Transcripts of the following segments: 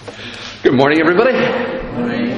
Good morning, everybody. Good morning.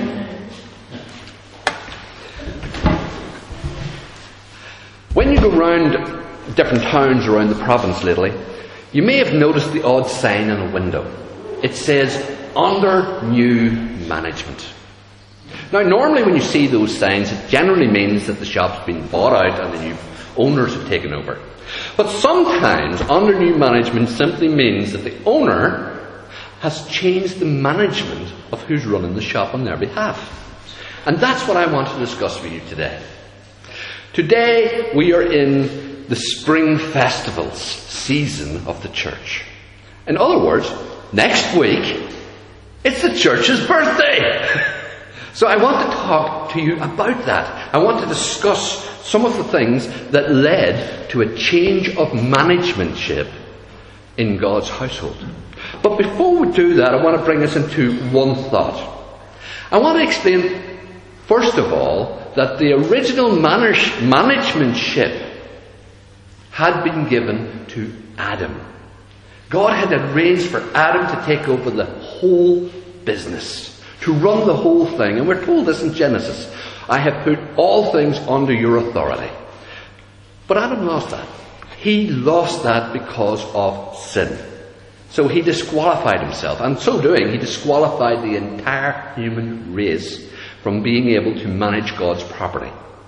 When you go round different towns around the province lately, you may have noticed the odd sign on a window. It says, "Under new management." Now, normally when you see those signs, it generally means that the shop's been bought out and the new owners have taken over. But sometimes, under new management simply means that the owner has changed the management of who's running the shop on their behalf. And that's what I want to discuss with you today. Today, we are in the spring festivals season of the church. In other words, next week, it's the church's birthday. So I want to talk to you about that. I want to discuss some of the things that led to a change of managementship in God's household. But before we do that, I want to bring us into one thought. I want to explain, first of all, that the original managementship had been given to Adam. God had arranged for Adam to take over the whole business, to run the whole thing. And we're told this in Genesis, "I have put all things under your authority." But Adam lost that. He lost that because of sin. So he disqualified himself, and so doing, he disqualified the entire human race from being able to manage God's property.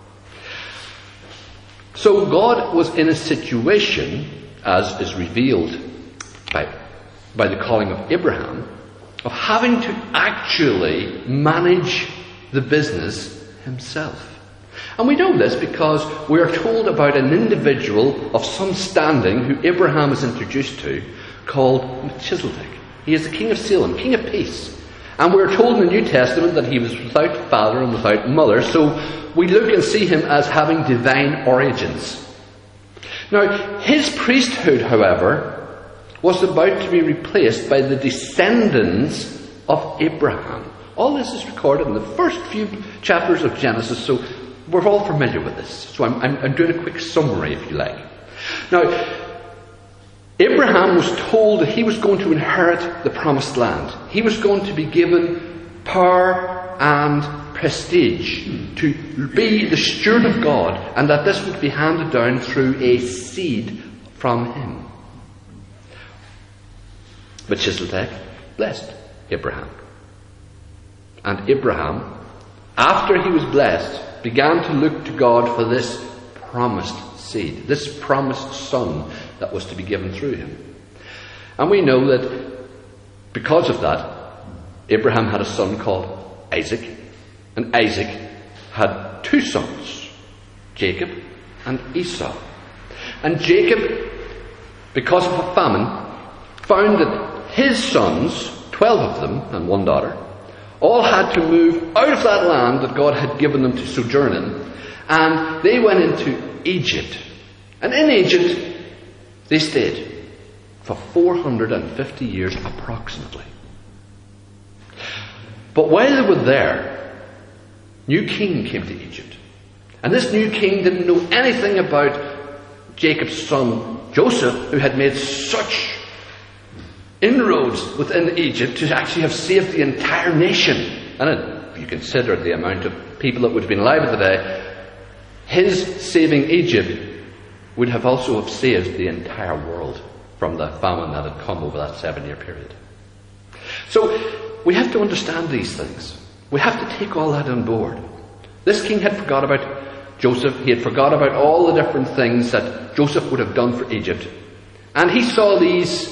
So God was in a situation, as is revealed by the calling of Abraham, of having to actually manage the business himself. And we know this because we are told about an individual of some standing who Abraham is introduced to, called Melchizedek. He is the king of Salem, king of peace. And we're told in the New Testament that he was without father and without mother, so we look and see him as having divine origins. Now, his priesthood, however, was about to be replaced by the descendants of Abraham. All this is recorded in the first few chapters of Genesis, so we're all familiar with this. So I'm doing a quick summary, if you like. Now, Abraham was told that he was going to inherit the promised land. He was going to be given power and prestige to be the steward of God, and that this would be handed down through a seed from him. Melchizedek blessed Abraham. And Abraham, after he was blessed, began to look to God for this promised seed, this promised son that was to be given through him. And we know that because of that, Abraham had a son called Isaac, and Isaac had two sons, Jacob and Esau. And Jacob, because of a famine, found that his sons, 12 of them and one daughter, all had to move out of that land that God had given them to sojourn in, and they went into Egypt. And in Egypt, they stayed for 450 years approximately. But while they were there, a new king came to Egypt. And this new king didn't know anything about Jacob's son Joseph, who had made such inroads within Egypt to actually have saved the entire nation. And if you consider the amount of people that would have been alive at the day, his saving Egypt would have also have saved the entire world from the famine that had come over that 7-year period. So we have to understand these things. We have to take all that on board. This king had forgot about Joseph. He had forgot about all the different things that Joseph would have done for Egypt. And he saw these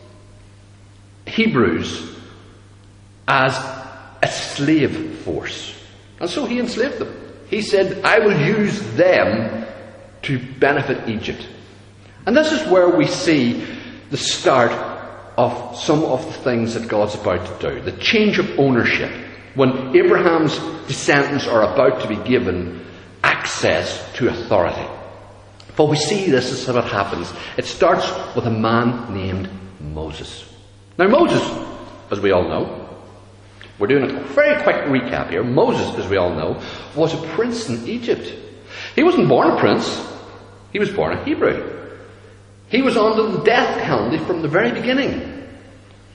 Hebrews as a slave force. And so he enslaved them. He said, "I will use them to benefit Egypt." And this is where we see the start of some of the things that God's about to do. The change of ownership. When Abraham's descendants are about to be given access to authority. But we see this is how it happens. It starts with a man named Moses. Now Moses, as we all know, we're doing a very quick recap here. Moses, as we all know, was a prince in Egypt. He wasn't born a prince. He was born a Hebrew. He was under the death penalty from the very beginning.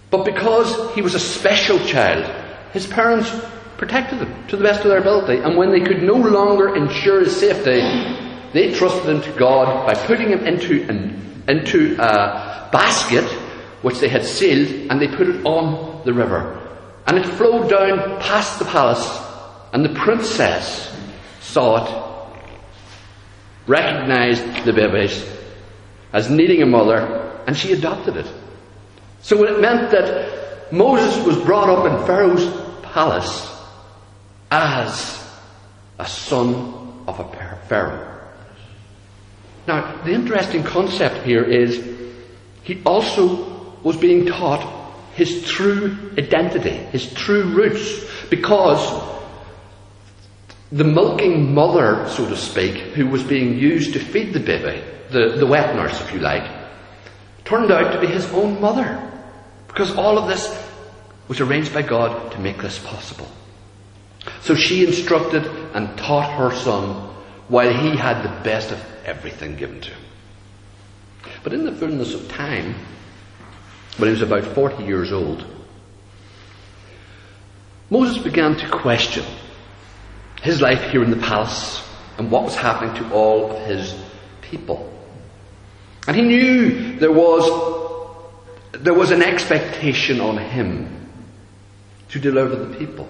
But because he was a special child, his parents protected him to the best of their ability. And when they could no longer ensure his safety, they trusted him to God by putting him into a basket which they had sealed, and they put it on the river. And it flowed down past the palace, and the princess saw it, recognized the babies as needing a mother, and she adopted it. So it meant that Moses was brought up in Pharaoh's palace as a son of a Pharaoh. Now, the interesting concept here is he also was being taught his true identity, his true roots, because the milking mother, so to speak, who was being used to feed the baby, the wet nurse, if you like, turned out to be his own mother. Because all of this was arranged by God to make this possible. So she instructed and taught her son while he had the best of everything given to him. But in the fullness of time, when he was about 40 years old, Moses began to question his life here in the palace and what was happening to all of his people. And he knew there was an expectation on him to deliver the people.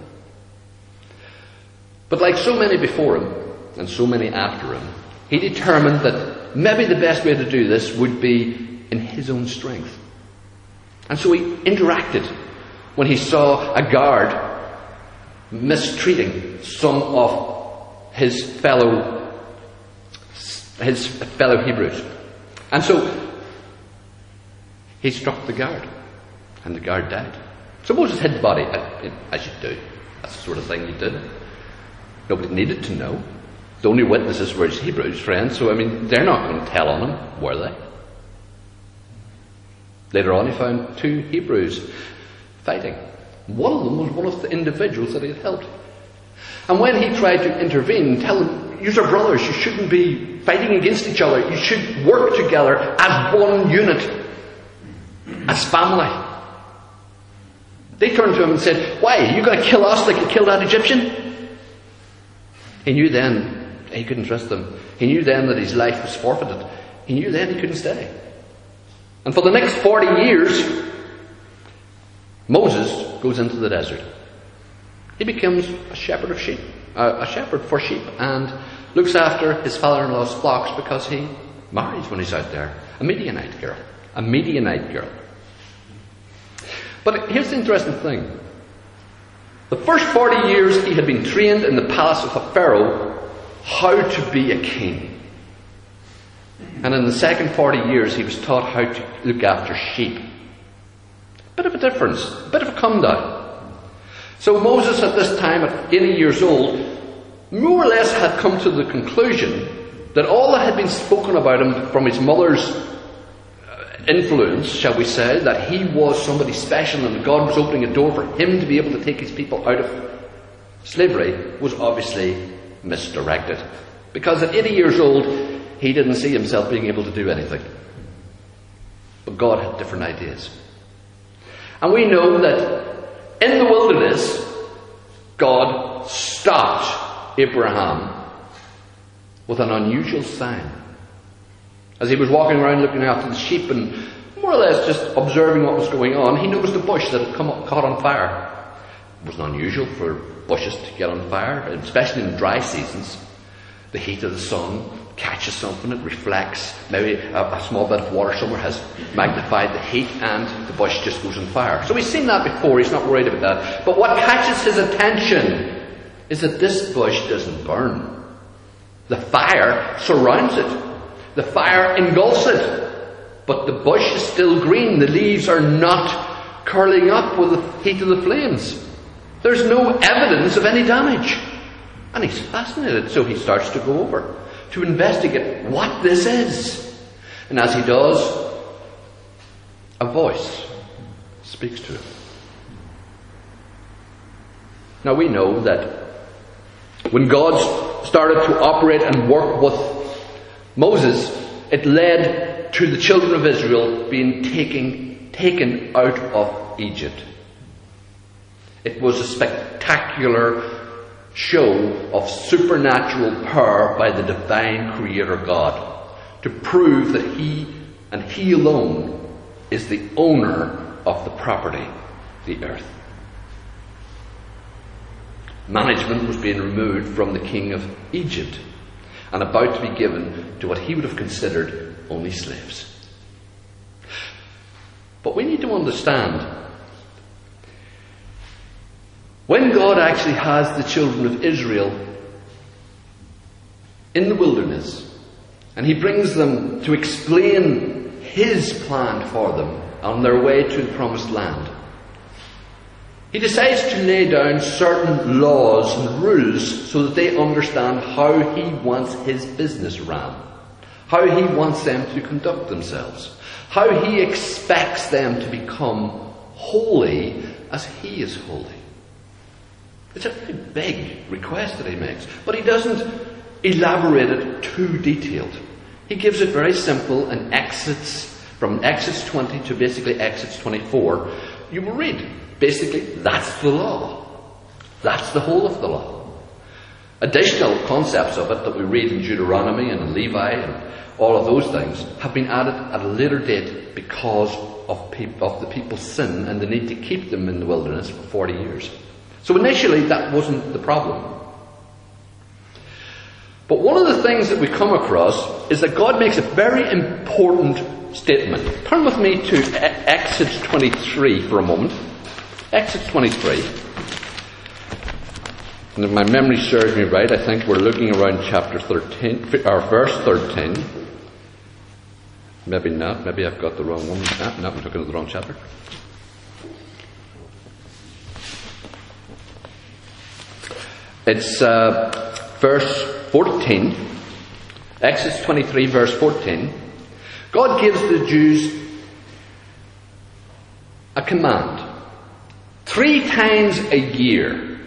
But like so many before him, and so many after him, he determined that maybe the best way to do this would be in his own strength. And so he interacted when he saw a guard mistreating some of his fellow Hebrews. And so he struck the guard, and the guard died. So Moses hid the body, as you do. That's the sort of thing you did. Nobody needed to know. The only witnesses were his Hebrews friends, so they're not going to tell on him, were they? Later on he found two Hebrews fighting. One of them was one of the individuals that he had helped. And when he tried to intervene, tell them, "You are brothers, you shouldn't be fighting against each other. You should work together as one unit, as family." They turned to him and said, "Why, are you going to kill us like you killed that Egyptian?" He knew then he couldn't trust them. He knew then that his life was forfeited. He knew then he couldn't stay. And for the next 40 years, Moses goes into the desert. He becomes a shepherd of sheep, a shepherd for sheep, and looks after his father-in-law's flocks because he marries when he's out there. A Midianite girl. A Midianite girl. But here's the interesting thing. The first 40 years he had been trained in the palace of a pharaoh how to be a king. And in the second 40 years he was taught how to look after sheep. Bit of a difference, a bit of a come down. So Moses at this time, at 80 years old, more or less had come to the conclusion that all that had been spoken about him from his mother's influence, shall we say, that he was somebody special and God was opening a door for him to be able to take his people out of slavery, was obviously misdirected. Because at 80 years old, he didn't see himself being able to do anything. But God had different ideas. And we know that in the wilderness, God stopped Abraham with an unusual sign. As he was walking around looking after the sheep and more or less just observing what was going on, he noticed a bush that had caught on fire. It wasn't unusual for bushes to get on fire, especially in dry seasons. The heat of the sun catches something, it reflects. Maybe a small bit of water somewhere has magnified the heat and the bush just goes on fire. So he's seen that before, he's not worried about that. But what catches his attention is that this bush doesn't burn. The fire surrounds it. The fire engulfs it. But the bush is still green. The leaves are not curling up with the heat of the flames. There's no evidence of any damage. And he's fascinated, so he starts to go over to investigate what this is. And as he does, a voice speaks to him. Now we know that when God started to operate and work with Moses, it led to the children of Israel being taken out of Egypt. It was a spectacular show of supernatural power by the divine Creator God to prove that He and He alone is the owner of the property, the earth. Management was being removed from the king of Egypt and about to be given to what he would have considered only slaves. But we need to understand, when God actually has the children of Israel in the wilderness, and He brings them to explain His plan for them on their way to the promised land, He decides to lay down certain laws and rules so that they understand how He wants His business ran, how He wants them to conduct themselves, how He expects them to become holy as He is holy. It's a very big request that He makes, but He doesn't elaborate it too detailed. He gives it very simple in from Exodus 20 to basically Exodus 24. You will read, basically, that's the law. That's the whole of the law. Additional concepts of it that we read in Deuteronomy and in Levi and all of those things have been added at a later date because of the people's sin and the need to keep them in the wilderness for 40 years. So initially that wasn't the problem. But one of the things that we come across is that God makes a very important statement. Turn with me to Exodus 23 for a moment. Exodus 23. And if my memory serves me right, I think we're looking around chapter 13, or verse 13. Maybe not. Maybe I've got the wrong one. No, I'm looking at the wrong chapter. It's verse 14. Exodus 23, verse 14. God gives the Jews a command. 3 times a year.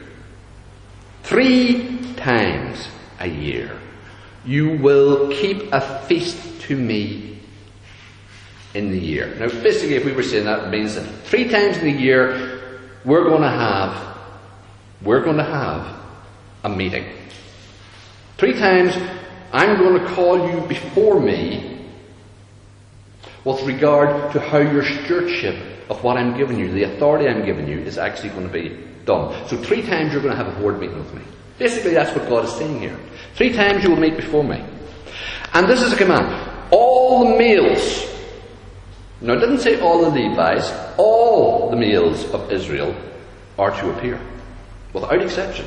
3 times a year. You will keep a feast to me in the year. Now, basically, if we were saying that, it means that 3 times in the year, we're going to have a meeting. 3 times, I'm going to call you before me with regard to how your stewardship of what I'm giving you, the authority I'm giving you, is actually going to be done. So 3 times you're going to have a board meeting with me. Basically, that's what God is saying here. 3 times you will meet before me. And this is a command. All the males, now it didn't say all the Levites, all the males of Israel are to appear, without exception.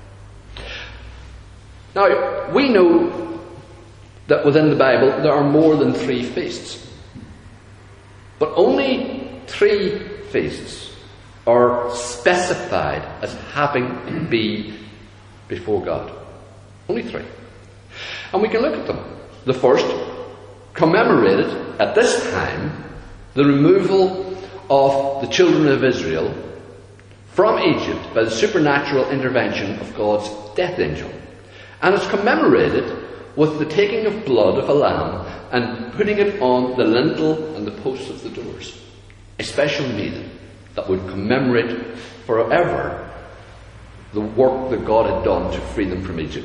Now, we know that within the Bible there are more than 3 feasts. But only 3 feasts are specified as having to be before God. Only 3. And we can look at them. The first commemorated at this time the removal of the children of Israel from Egypt by the supernatural intervention of God's death angel. And it's commemorated with the taking of blood of a lamb and putting it on the lintel and the posts of the doors. A special meal that would commemorate forever the work that God had done to free them from Egypt.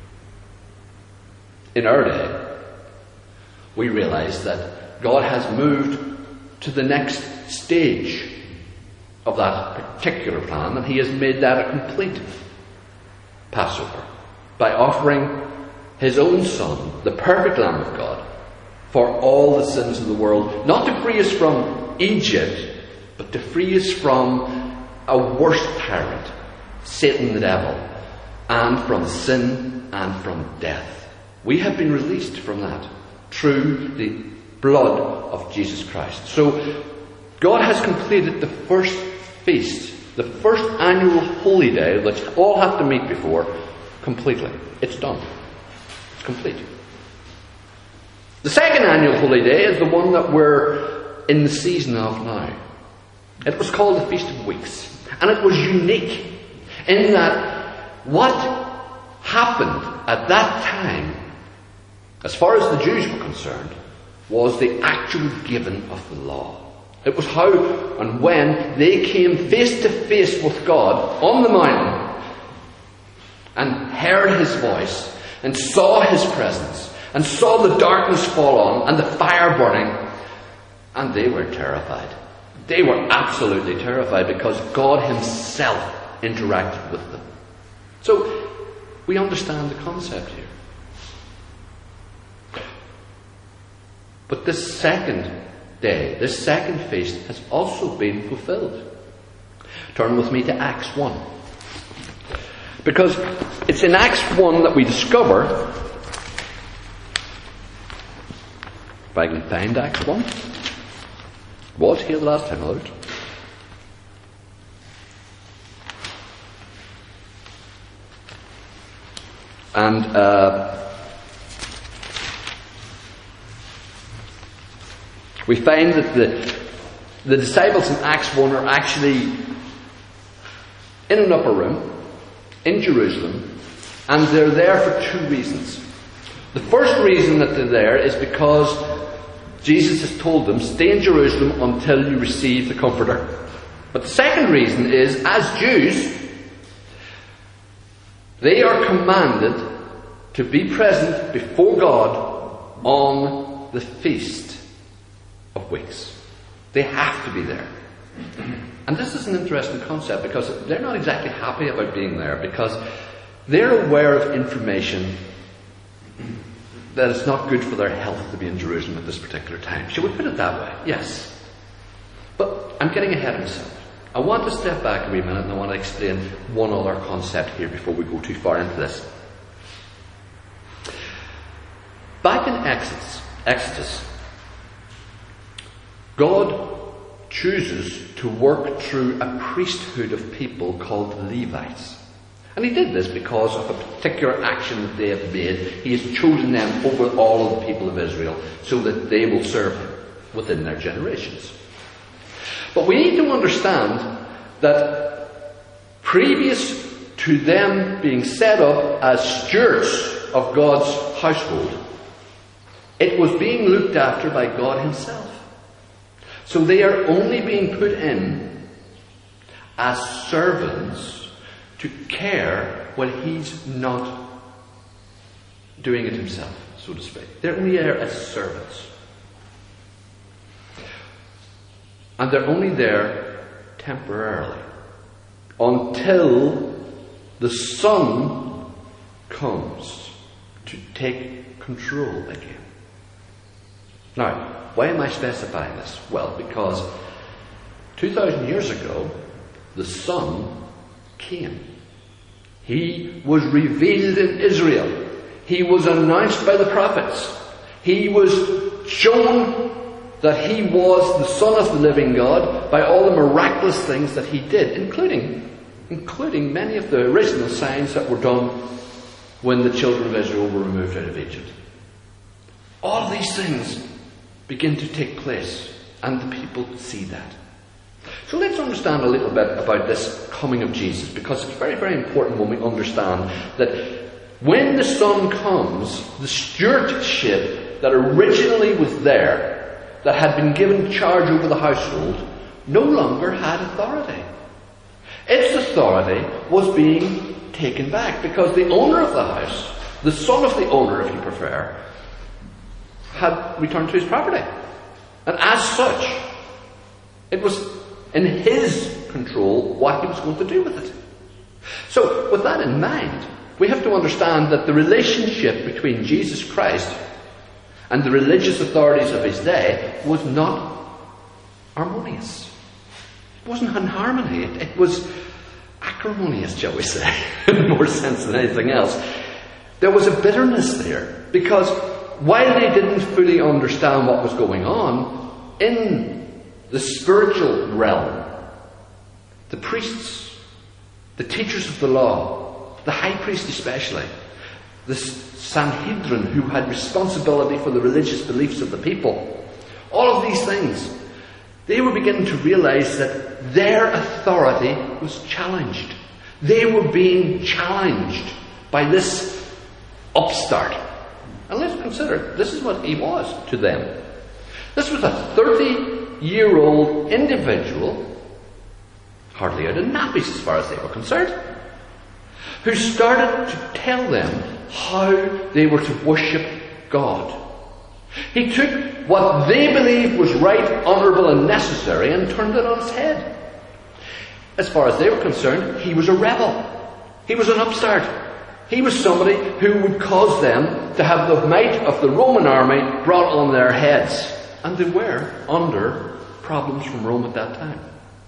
In our day, we realize that God has moved to the next stage of that particular plan, and He has made that a complete Passover by offering His own Son, the perfect Lamb of God, for all the sins of the world, not to free us from Egypt, but to free us from a worse tyrant, Satan the devil, and from sin and from death. We have been released from that through the blood of Jesus Christ. So God has completed the first feast, the first annual holy day that all have to meet before, completely. It's done. It's complete. The second annual holy day is the one that we're in the season of now. It was called the Feast of Weeks. And it was unique in that what happened at that time, as far as the Jews were concerned, was the actual giving of the law. It was how and when they came face to face with God on the mountain and heard his voice and saw his presence and saw the darkness fall on and the fire burning, and they were terrified. They were absolutely terrified because God himself interacted with them. So we understand the concept here. But this second day, this second feast, has also been fulfilled. Turn with me to Acts 1. Because it's in Acts 1 that we discover, if I can find Acts 1, was here the last time I looked. And we find that the disciples in Acts 1 are actually in an upper room in Jerusalem, and they're there for two reasons. The first reason that they're there is because Jesus has told them, stay in Jerusalem until you receive the Comforter. But the second reason is, as Jews, they are commanded to be present before God on the Feast of Weeks. They have to be there. And this is an interesting concept because they're not exactly happy about being there, because they're aware of information that it's not good for their health to be in Jerusalem at this particular time. Shall we put it that way? Yes. But I'm getting ahead of myself. I want to step back a wee minute and I want to explain one other concept here before we go too far into this. Back in Exodus, God chooses to work through a priesthood of people called Levites. And he did this because of a particular action that they have made. He has chosen them over all of the people of Israel so that they will serve him within their generations. But we need to understand that previous to them being set up as stewards of God's household, it was being looked after by God himself. So they are only being put in as servants to care when he's not doing it himself, so to speak. They're only there as servants. And they're only there temporarily until the Son comes to take control again. Now, why am I specifying this? Well, because 2,000 years ago, the Son came. He was revealed in Israel. He was announced by the prophets. He was shown that he was the Son of the living God by all the miraculous things that he did, including many of the original signs that were done when the children of Israel were removed out of Egypt. All of these things begin to take place, and the people see that. So let's understand a little bit about this coming of Jesus, because it's very, very important when we understand that when the Son comes, the stewardship that originally was there, that had been given charge over the household, no longer had authority. Its authority was being taken back, because the owner of the house, the son of the owner if you prefer, had returned to his property. And as such, it was in his control what he was going to do with it. So, with that in mind, we have to understand that the relationship between Jesus Christ and the religious authorities of his day was not harmonious. It wasn't in harmony. It was acrimonious, shall we say, in more sense than anything else. There was a bitterness there, because while they didn't fully understand what was going on, in the spiritual realm, the priests, the teachers of the law, the high priest especially, the Sanhedrin, who had responsibility for the religious beliefs of the people, all of these things, they were beginning to realize that their authority was challenged. They were being challenged by this upstart. And let's consider, this is what he was to them. This was a 20-year-old individual, hardly out of nappies as far as they were concerned, who started to tell them how they were to worship God. He took what they believed was right, honourable and necessary and turned it on its head. As far as they were concerned, he was a rebel. He was an upstart. He was somebody who would cause them to have the might of the Roman army brought on their heads. And they were under problems from Rome at that time.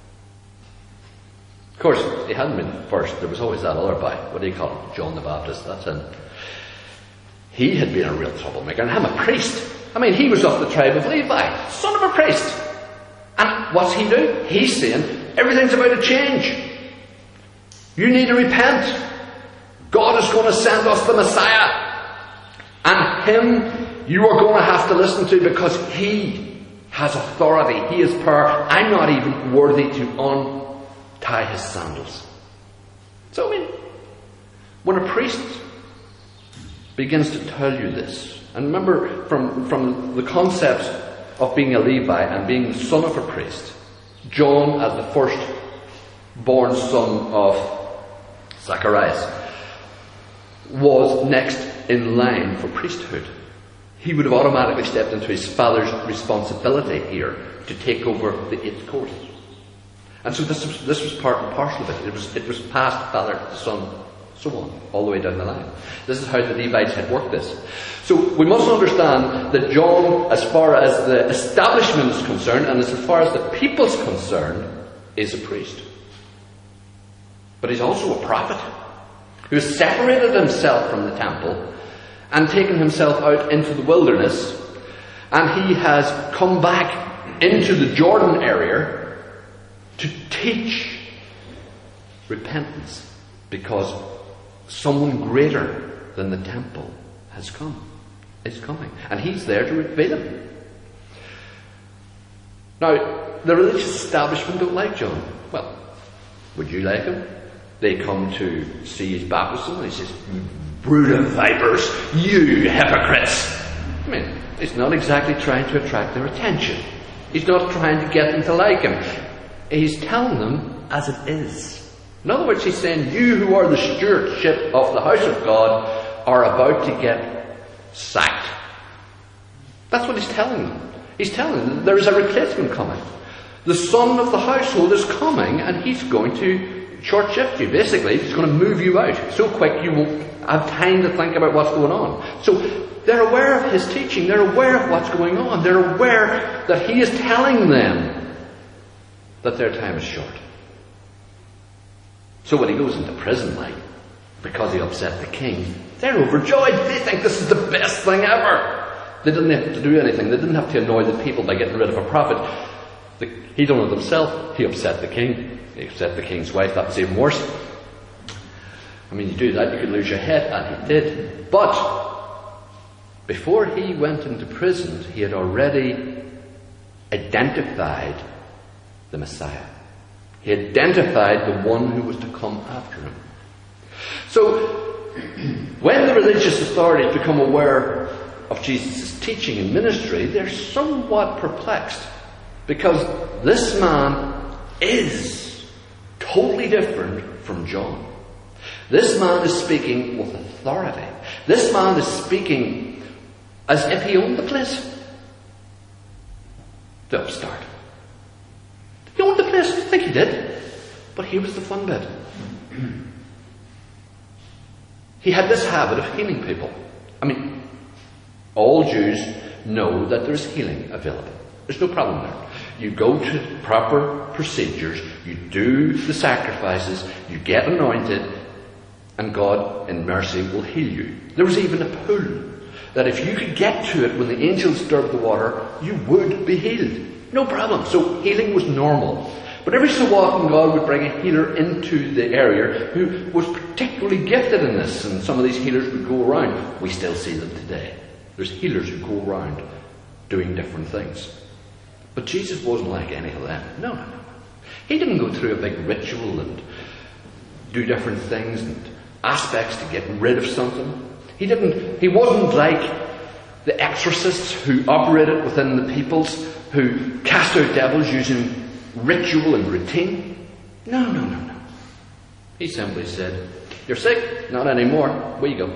Of course, he hadn't been first. There was always that other boy. What do you call him? John the Baptist. That's him. He had been a real troublemaker. And I'm a priest. I mean, he was of the tribe of Levi. Son of a priest. And what's he do? He's saying, everything's about to change. You need to repent. God is going to send us the Messiah. And him you are going to have to listen to because he has authority. He has power. I'm not even worthy to untie his sandals. So, I mean, when a priest begins to tell you this, and remember from the concept of being a Levi and being the son of a priest, John, as the first born son of Zacharias, was next in line for priesthood. He would have automatically stepped into his father's responsibility here to take over the 8th course. And so this was part and parcel of it. It was passed father to son, so on, all the way down the line. This is how the Levites had worked this. So we must understand that John, as far as the establishment is concerned, and as far as the people's concerned, is a priest. But he's also a prophet who has separated himself from the temple and taken himself out into the wilderness, and he has come back into the Jordan area to teach repentance, because someone greater than the temple is coming, and he's there to reveal him. Now, the religious establishment don't like John. Well, would you like him? They come to see his baptism, and he says, "You brood of vipers, you hypocrites." I mean, he's not exactly trying to attract their attention. He's not trying to get them to like him. He's telling them as it is. In other words, he's saying, you who are the stewardship of the house of God are about to get sacked. That's what he's telling them. He's telling them there is a replacement coming. The son of the household is coming, and he's going to short shift you. Basically, he's going to move you out so quick you won't have time to think about what's going on. So they're aware of his teaching. They're aware of what's going on. They're aware that he is telling them that their time is short. So when he goes into prison, because he upset the king, they're overjoyed. They think this is the best thing ever. They didn't have to do anything. They didn't have to annoy the people by getting rid of a prophet. He done it himself. He upset the king. He upset the king's wife. That was even worse. I mean, you do that, you could lose your head, and he did. But before he went into prison, he had already identified the Messiah. He identified the one who was to come after him. So, when the religious authorities become aware of Jesus' teaching and ministry, they're somewhat perplexed, because this man is totally different from John. This man is speaking with authority. This man is speaking as if he owned the place. The upstart. He owned the place. I think he did. But here was the fun bit. He had this habit of healing people. I mean, all Jews know that there's healing available. There's no problem there. You go to proper procedures, you do the sacrifices, you get anointed, and God in mercy will heal you. There was even a pool that if you could get to it when the angels stirred the water, you would be healed. No problem. So healing was normal. But every so often God would bring a healer into the area who was particularly gifted in this, and some of these healers would go around. We still see them today. There's healers who go around doing different things. But Jesus wasn't like any of them. No. He didn't go through a big ritual and do different things and aspects to get rid of something. He wasn't like the exorcists who operated within the peoples, who cast out devils using ritual and routine. No. He simply said, "You're sick? Not anymore. Away you go.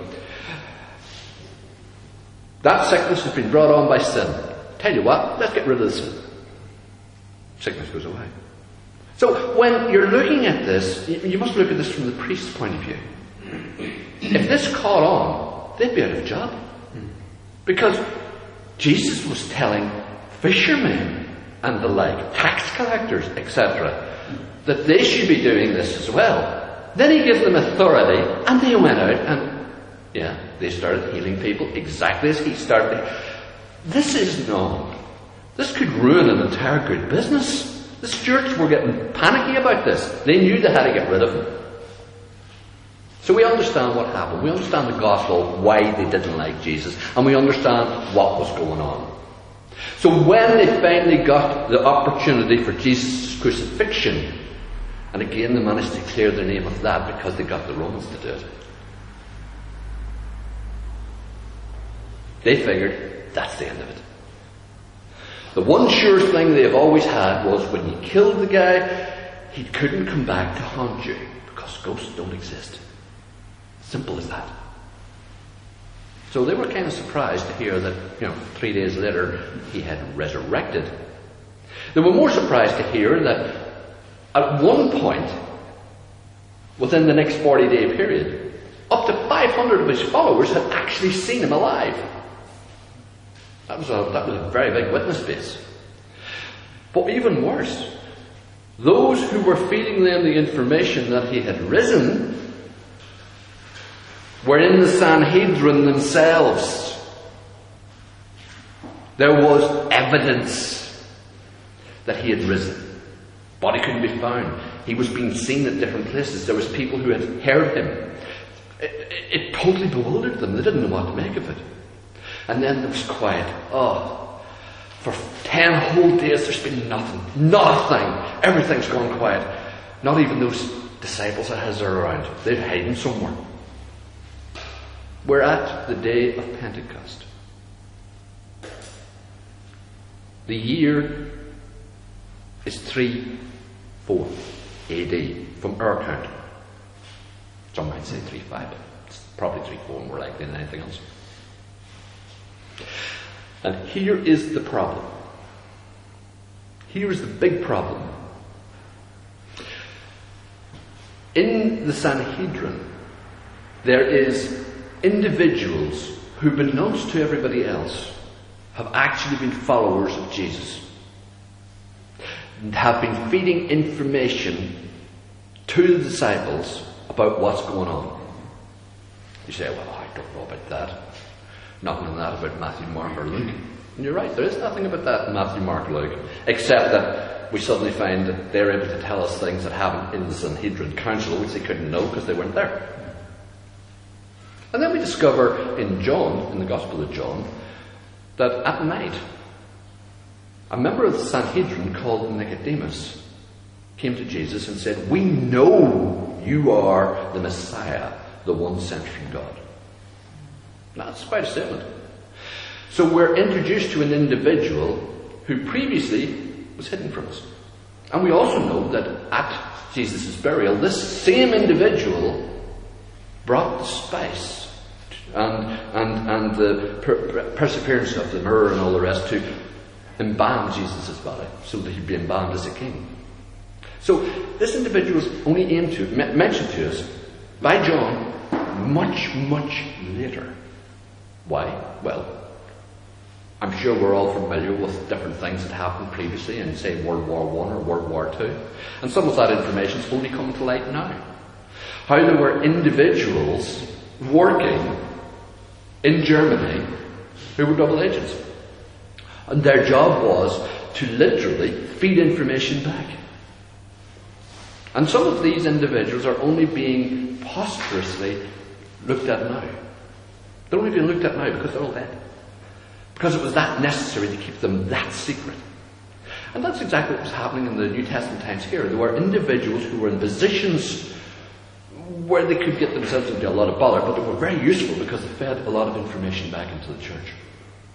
That sickness has been brought on by sin. Tell you what, let's get rid of the sin." Sickness goes away. So when you're looking at this, you must look at this from the priest's point of view. If this caught on, they'd be out of a job. Because Jesus was telling fishermen and the like, tax collectors, etc., that they should be doing this as well. Then he gives them authority, and they went out and, they started healing people exactly as he started. This is known. This could ruin an entire good business. The stewards were getting panicky about this. They knew they had to get rid of him. So we understand what happened. We understand the gospel, why they didn't like Jesus, and we understand what was going on. So when they finally got the opportunity for Jesus' crucifixion, and again they managed to clear their name of that because they got the Romans to do it, they figured that's the end of it. The one sure thing they've always had was when you killed the guy, he couldn't come back to haunt you because ghosts don't exist. Simple as that. So they were kind of surprised to hear that, 3 days later he had resurrected. They were more surprised to hear that at one point, within the next 40-day period, up to 500 of his followers had actually seen him alive. That was a very big witness base. But even worse, those who were feeding them the information that he had risen were in the Sanhedrin themselves. There was evidence that he had risen. Body couldn't be found. He was being seen at different places. There was people who had heard him. It totally bewildered them. They didn't know what to make of it. And then there was quiet. For 10 whole days there's been nothing. Nothing. Everything's gone quiet. Not even those disciples of his are around. They're hiding somewhere. We're at the day of Pentecost. The year is 3-4 AD from our count. Some might say 3-5, but it's probably 3-4 more likely than anything else. And here is the problem. Here is the big problem. In the Sanhedrin, there is individuals who, beknownst to everybody else, have actually been followers of Jesus. And have been feeding information to the disciples about what's going on. You say, well, I don't know about that. Nothing in that about Matthew, Mark or Luke. And you're right, there is nothing about that in Matthew, Mark or Luke. Except that we suddenly find that they're able to tell us things that happened in the Sanhedrin Council, which they couldn't know because they weren't there. And then we discover in John, in the Gospel of John, that at night, a member of the Sanhedrin called Nicodemus came to Jesus and said, "We know you are the Messiah, the one sent from God." Now, that's quite a statement. So we're introduced to an individual who previously was hidden from us. And we also know that at Jesus' burial, this same individual brought the spice and the perseverance of the myrrh and all the rest to embalm Jesus' body so that he'd be embalmed as a king. So this individual is only mentioned to us by John much, much later. Why? Well, I'm sure we're all familiar with different things that happened previously in, say, World War I or World War II. And some of that information is only coming to light now. How there were individuals working in Germany who were double agents. And their job was to literally feed information back. And some of these individuals are only being posthumously looked at now. They're only being looked at now because they're all dead. Because it was that necessary to keep them that secret. And that's exactly what was happening in the New Testament times here. There were individuals who were in positions where they could get themselves into a lot of bother, but they were very useful because they fed a lot of information back into the church.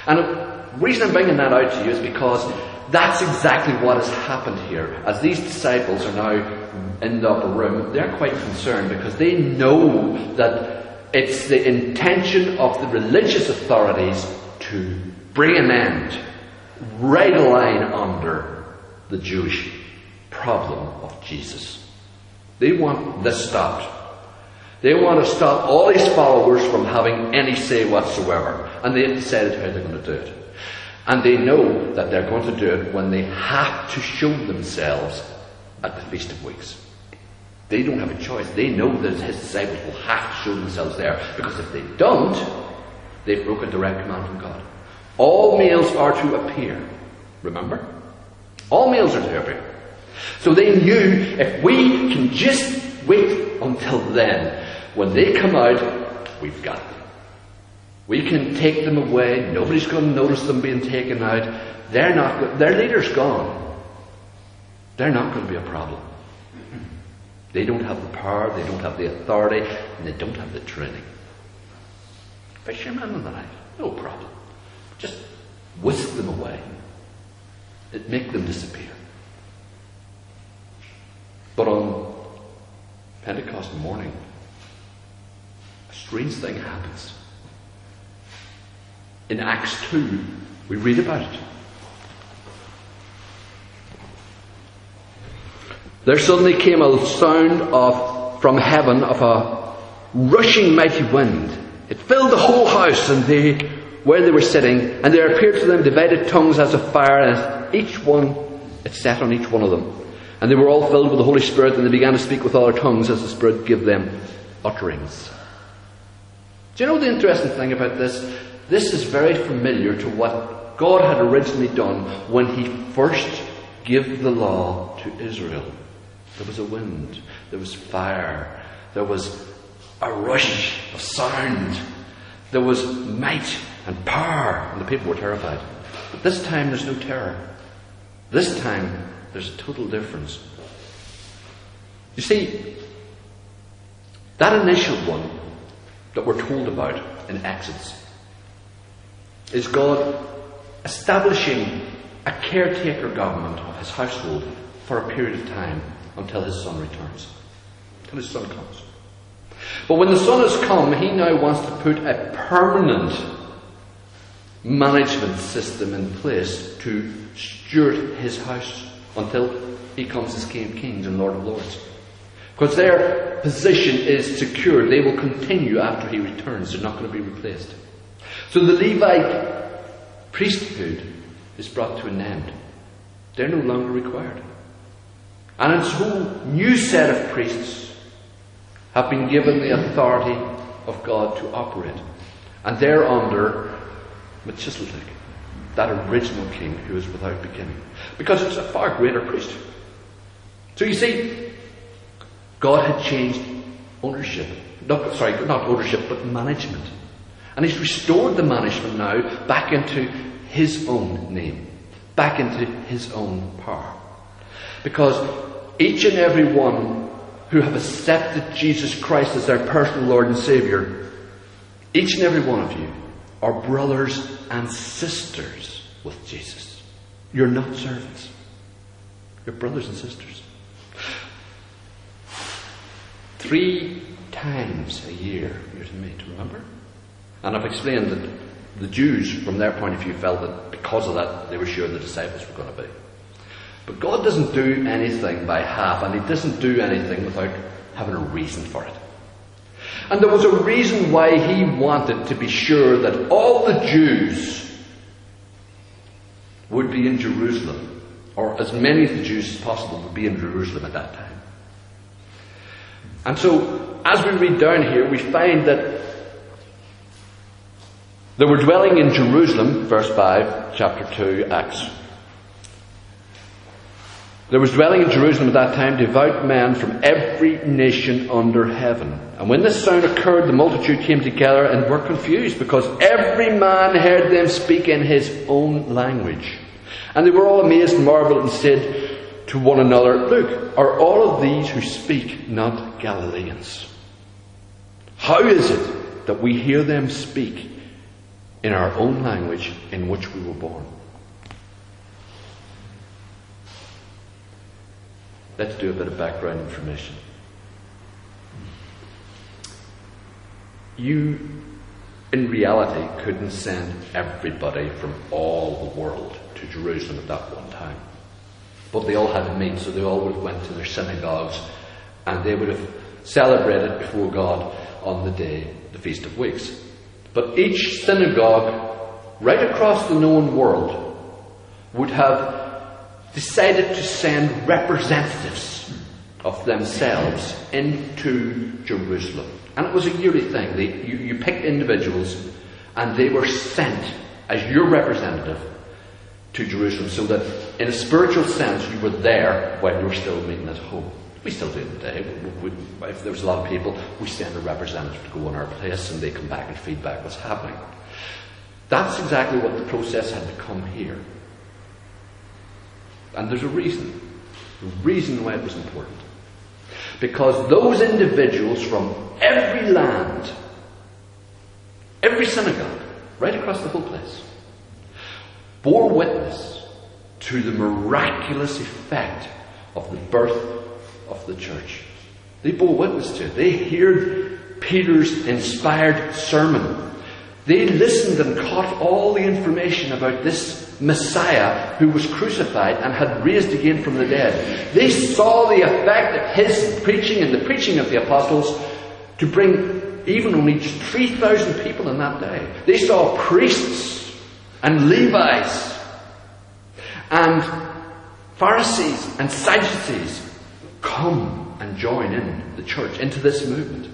And the reason I'm bringing that out to you is because that's exactly what has happened here. As these disciples are now in the upper room, they're quite concerned because they know that it's the intention of the religious authorities to bring an end, right line under the Jewish problem of Jesus. They want this stopped. They want to stop all these followers from having any say whatsoever. And they have decided how they're going to do it. And they know that they're going to do it when they have to show themselves at the Feast of Weeks. They don't have a choice. They know that his disciples will have to show themselves there. Because if they don't, they've broken direct command from God. All males are to appear. Remember? All males are to appear. So they knew if we can just wait until then, when they come out, we've got them. We can take them away. Nobody's going to notice them being taken out. Their leader's gone. They're not going to be a problem. They don't have the power, they don't have the authority, and they don't have the training. Fishermen in the night, no problem. Just whisk them away. It make them disappear. But on Pentecost morning, a strange thing happens. In Acts 2, we read about it. There suddenly came a sound from heaven of a rushing mighty wind. It filled the whole house where they were sitting, and there appeared to them divided tongues as of fire, and it sat on each one of them. And they were all filled with the Holy Spirit, and they began to speak with other tongues as the Spirit gave them utterings. Do you know the interesting thing about this? This is very familiar to what God had originally done when He first gave the law to Israel. There was a wind, there was fire, there was a rush of sound, there was might and power, and the people were terrified. But this time there's no terror. This time there's a total difference. You see, that initial one that we're told about in Exodus is God establishing a caretaker government of His household for a period of time until His Son returns, until His Son comes. But when the Son has come, He now wants to put a permanent management system in place to steward His house until He comes as King of Kings and Lord of Lords. Because their position is secure. They will continue after He returns. They're not going to be replaced. So the Levite priesthood is brought to an end. They're no longer required. And its whole new set of priests have been given the authority of God to operate. And they're under Melchizedek, that original king who is without beginning. Because it's a far greater priest. So you see, God had changed ownership. Not ownership, but management. And He's restored the management now back into His own name. Back into His own power. Because each and every one who have accepted Jesus Christ as their personal Lord and Saviour, each and every one of you are brothers and sisters with Jesus. You're not servants. You're brothers and sisters. 3 times a year you're to meet, remember? And I've explained that the Jews, from their point of view, felt that because of that, they were sure the disciples were going to be. But God doesn't do anything by half, and He doesn't do anything without having a reason for it. And there was a reason why He wanted to be sure that all the Jews would be in Jerusalem, or as many of the Jews as possible would be in Jerusalem at that time. And so, as we read down here, we find that they were dwelling in Jerusalem, verse 5, chapter 2, Acts. There was dwelling in Jerusalem at that time devout men from every nation under heaven. And when this sound occurred, the multitude came together and were confused, because every man heard them speak in his own language. And they were all amazed and marveled and said to one another, "Look, are all of these who speak not Galileans? How is it that we hear them speak in our own language in which we were born. Let's do a bit of background information. You, in reality, couldn't send everybody from all the world to Jerusalem at that one time. But they all had to meet, so they all would have went to their synagogues, and they would have celebrated before God on the day, the Feast of Weeks. But each synagogue, right across the known world, would have decided to send representatives of themselves into Jerusalem. And it was a yearly thing. You picked individuals, and they were sent as your representative to Jerusalem, so that in a spiritual sense you were there while you were still meeting at home. We still do it today. If there was a lot of people, we send a representative to go in our place, and they come back and feedback what's happening. That's exactly what the process had become here. And there's a reason why it was important. Because those individuals from every land, every synagogue, right across the whole place, bore witness to the miraculous effect of the birth of the church. They bore witness to it. They heard Peter's inspired sermon. They listened and caught all the information about this Messiah who was crucified and had raised again from the dead. They saw the effect of his preaching and the preaching of the apostles to bring even only just 3,000 people in that day. They saw priests and Levites and Pharisees and Sadducees come and join in the church, into this movement.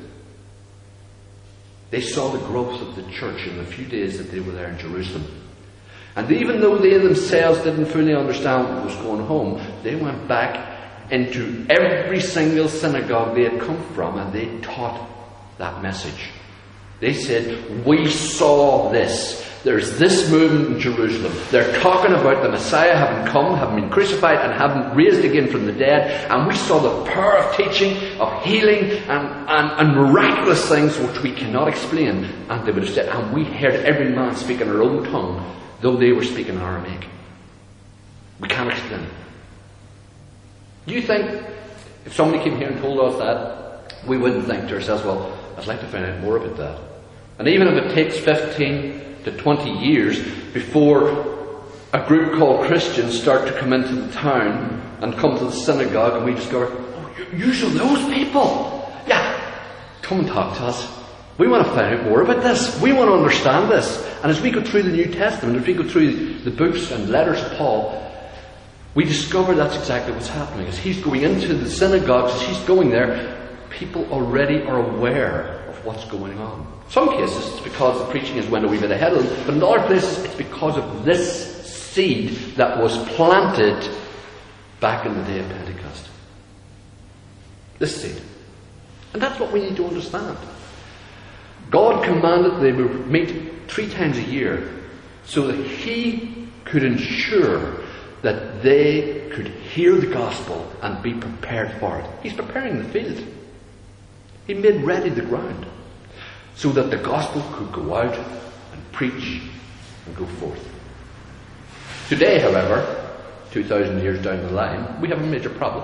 They saw the growth of the church in the few days that they were there in Jerusalem. And even though they themselves didn't fully understand what was going on, they went back into every single synagogue they had come from, and they taught that message. They said, we saw this. There's this movement in Jerusalem. They're talking about the Messiah having come, having been crucified, and having raised again from the dead. And we saw the power of teaching, of healing, and miraculous things which we cannot explain. And they would have said, and we heard every man speak in their own tongue, though they were speaking Aramaic. We can't explain it. Do you think, if somebody came here and told us that, we wouldn't think to ourselves, well, I'd like to find out more about that. And even if it takes 15 to 20 years before a group called Christians start to come into the town and come to the synagogue, and we discover, oh, you're those people. Yeah, come and talk to us. We want to find out more about this. We want to understand this. And as we go through the New Testament, as we go through the books and letters of Paul, we discover that's exactly what's happening. As he's going into the synagogues, as he's going there, people already are aware of what's going on. In some cases, it's because the preaching has went a wee bit ahead of them, but in other places, it's because of this seed that was planted back in the day of Pentecost. This seed. And that's what we need to understand. God commanded they would meet 3 times a year so that he could ensure that they could hear the gospel and be prepared for it. He's preparing the field. He made ready the ground so that the gospel could go out and preach and go forth. Today, however, 2,000 years down the line, we have a major problem.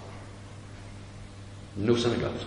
No synagogues.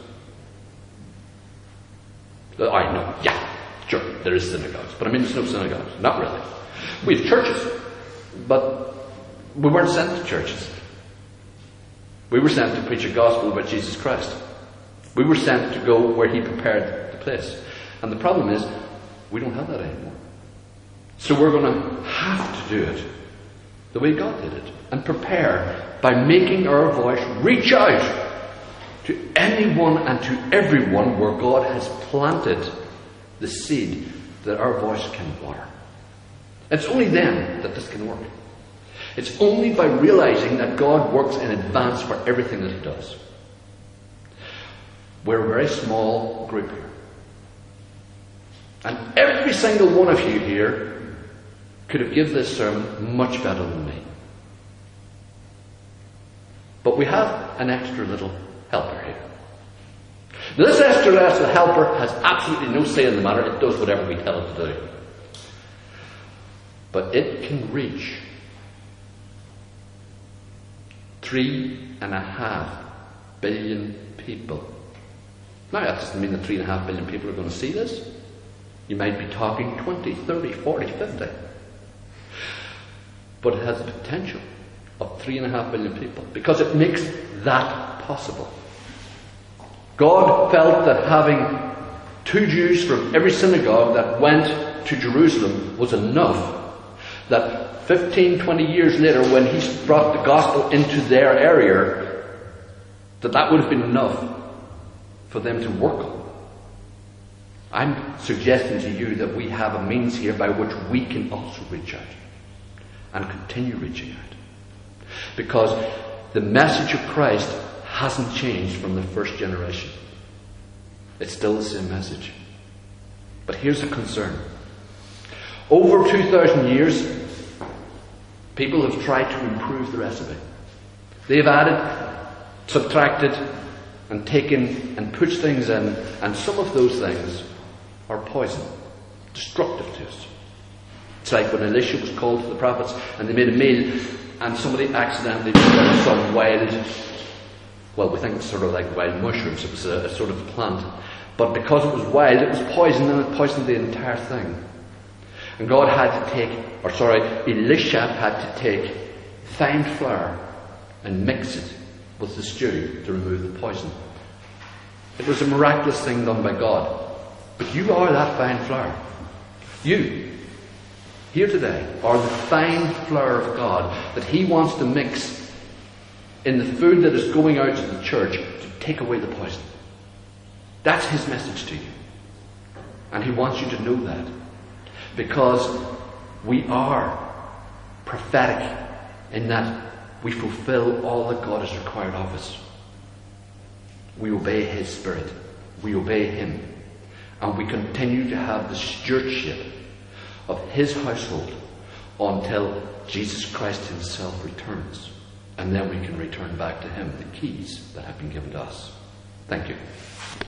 I know, yeah, sure, there is synagogues, but I mean there's no synagogues. Not really. We have churches, but we weren't sent to churches. We were sent to preach a gospel about Jesus Christ. We were sent to go where he prepared the place. And the problem is, we don't have that anymore. So we're going to have to do it the way God did it, and prepare by making our voice reach out to anyone and to everyone where God has planted the seed that our voice can water. It's only then that this can work. It's only by realizing that God works in advance for everything that he does. We're a very small group here. And every single one of you here could have given this sermon much better than me. But we have an extra little helper here. Now, this extra little helper has absolutely no say in the matter. It does whatever we tell it to do. but it can reach 3.5 billion people. Now, that doesn't mean that 3.5 billion people are going to see this. You might be talking 20, 30, 40, 50. But it has the potential of 3.5 billion people, because it makes that possible. God felt that having 2 Jews from every synagogue that went to Jerusalem was enough. That 15, 20 years later, when He brought the gospel into their area, that would have been enough for them to work on. I'm suggesting to you that we have a means here by which we can also reach out and continue reaching out. Because the message of Christ hasn't changed from the first generation. It's still the same message. But here's the concern. Over 2,000 years, people have tried to improve the recipe. They've added, subtracted, and taken and pushed things in, and some of those things are poison, destructive to us. It's like when Elisha was called to the prophets and they made a meal and somebody accidentally put in some wild, well, we think it's sort of like wild mushrooms. It was a sort of plant. But because it was wild, it was poison, and it poisoned the entire thing. And Elisha had to take fine flour and mix it with the stew to remove the poison. It was a miraculous thing done by God. But you are that fine flour. You, here today, are the fine flour of God that He wants to mix in the food that is going out to the church to take away the poison. That's His message to you. And He wants you to know that. Because we are prophetic in that we fulfill all that God has required of us. We obey His Spirit. We obey Him. And we continue to have the stewardship of His household until Jesus Christ Himself returns. And then we can return back to Him the keys that have been given to us. Thank you.